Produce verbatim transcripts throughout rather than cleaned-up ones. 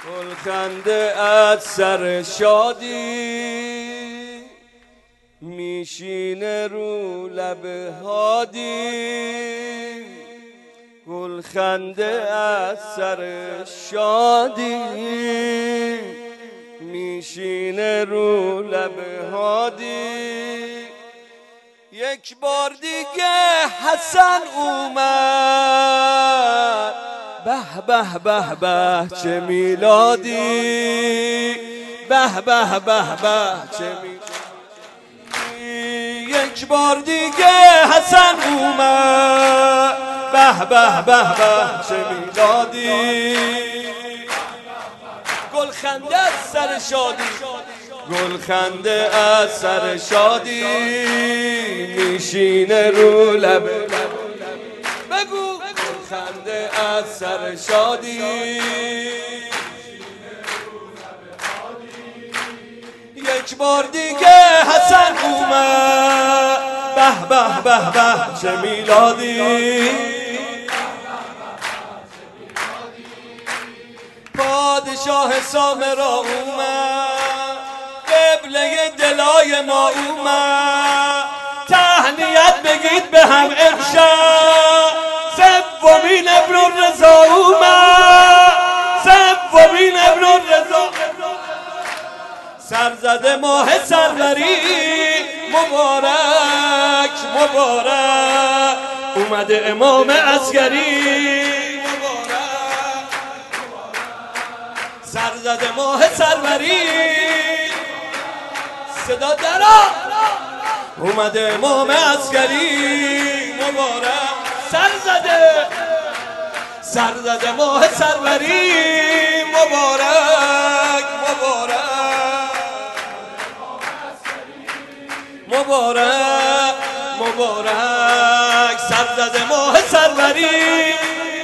گلخنده از سر شادی میشینه رو لب هادی. گلخنده از سر شادی میشینه رو لب هادی. یک بار دیگه حسن اومد، به به به به چه میلادی، به به به به چه میلادی. یک بار دیگه حسن اومد، به به به به چه میلادی. گلخنده از سر شادی، گلخنده از سر شادی میشینه رو لب. بگو گلخنده از سر شادی یک بار دیگه حسن اومد، به به به به چه میلادی. پادشاه سامرا اومد، قبله دلای ما اومد. تهنیت بگید به هم امشب، سومین ابن الرضا اومد، سومین ابن الرضا. سرزده ماه سروری مبارک مبارک، اومده امام عسکری. سرزده ماه سروری صدا درا، اومده امام عسکری مبارک. سرزده سرزده ماه سروری مبارک مبارک مبارک مبارک. سرزده ماه سروری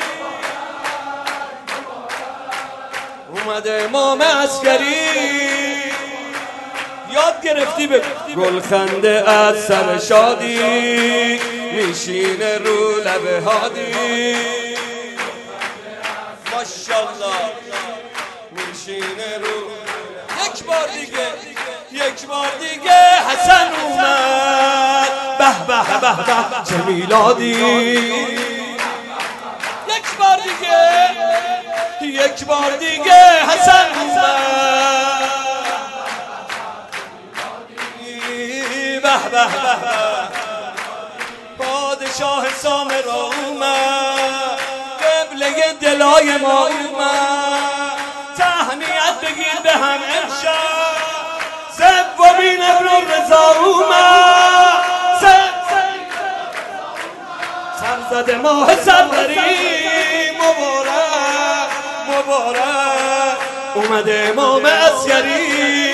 اومده امام عسکری. یاد گرفتی بگو گلخنده از سر شادی میشینه رو لب هادی. ماشاءالله میشینه رو. یک بار دیگه یک بار دیگه حسن اومد، به به به به چه میلادی. یک بار دیگه یک بار دیگه حسن اومد، به به به. پادشاه سامرا اومد، قبله دلای ما اومد. تهنیت بگید به هم امشب، سومین ابن الرضا اومد. سرزده ماه سروری مبارک مبارک، اومده امام عسکری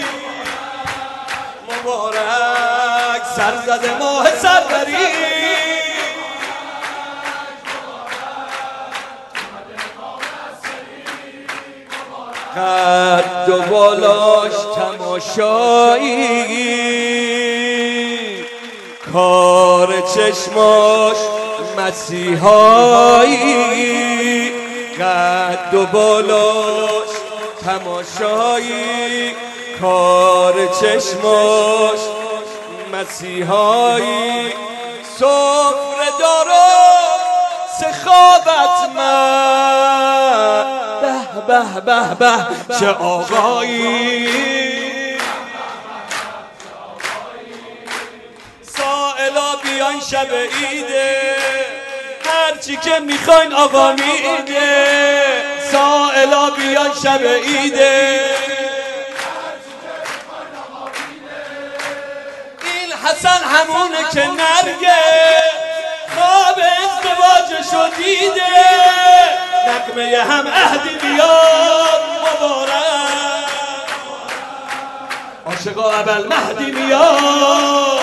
مبارک. سرزده ماه سروری قد و بالاش تماشایی، کار چشماش مسیحایی. قد و بالاش تماشایی، کار چشماش مسیحایی. سفره دارا سخاوت من، به به به به چه آقایی. سائلا بیاین شب ایده، هرچی که میخواین آقا میده. سائلا بیاین شب ایده، این حسن همونه که نرگه خواب ازدواجشو دیده. نغمه هم عهدی بیاد مبارک، عاشقا ابل مهدی میاد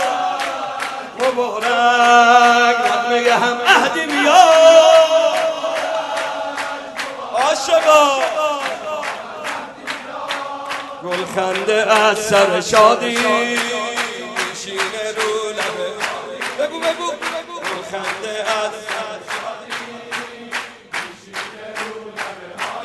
مبارک. نغمه هم عهدی میاد، عاشقا. گلخنده از سر شادی میشینه رو لبه. بگو بگو گلخنده از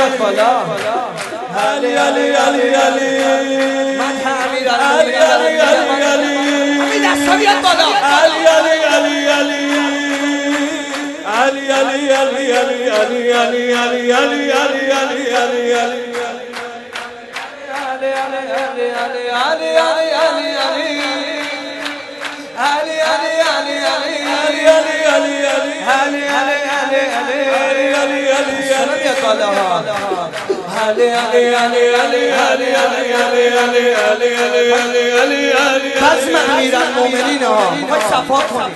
بیاد بالا علی علی علی علی من تعمیر علی علی علی علی همین دستا بیاد بالا علی علی علی علی علی علی علی علی علی علی علی علی علی علی علی بزم امیرالمومنین ها میخوای صفا کنی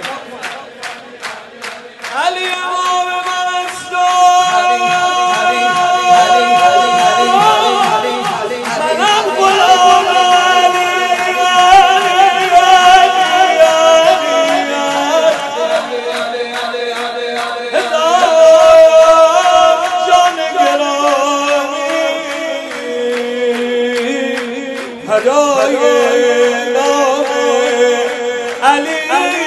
علی امام مصدوم منم غلام هدای نام علی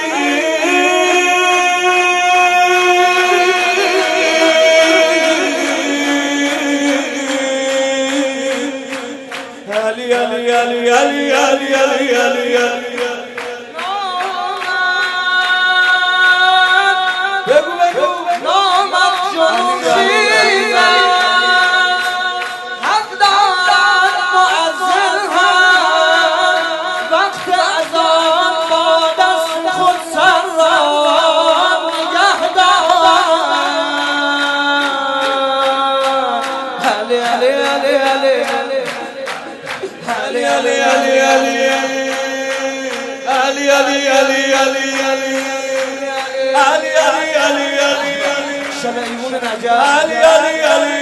علی علی علی علی علی علی علی علی بگو بگو نامت جنون شیرم حق دارد معذر هم وقت اذان با دست خود سر را نگه دارم علی علی علی علی علی علی علی علی علی علی علی علی علی علی علی علی شب ایمون نجف علی علی علی